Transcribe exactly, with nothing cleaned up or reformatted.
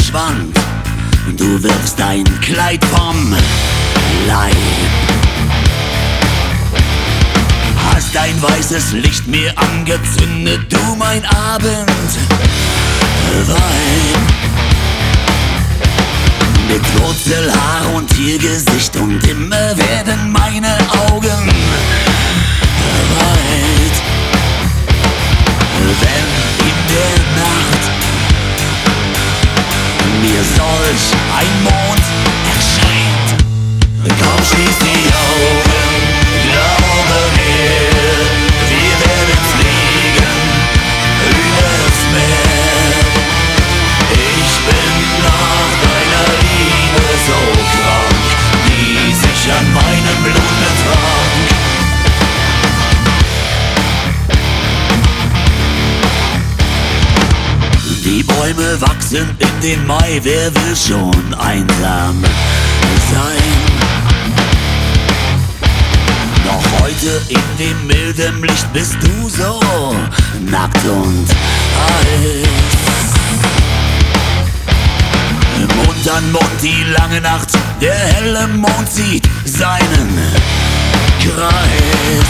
verschwand. Du wirfst dein Kleid vom Leib, hast dein weißes Licht mir angezündet, du mein Abendwein. Mit Wurzelhaar und Tiergesicht und immer werden meine Augen weit, wenn in der Nacht mir solch ein Mond erscheint. Komm, schließ die Augen, glaube mir, wir werden fliegen übers Meer. Ich bin nach deiner Liebe so krank, die sich an meinem Blut betrank. Die Bäume wachsen in den Mai, wer will schon einsam sein? Noch heute in dem milden Licht bist du so nackt und heiß. Mund an Mund die lange Nacht, der helle Mond zieht seinen Kreis.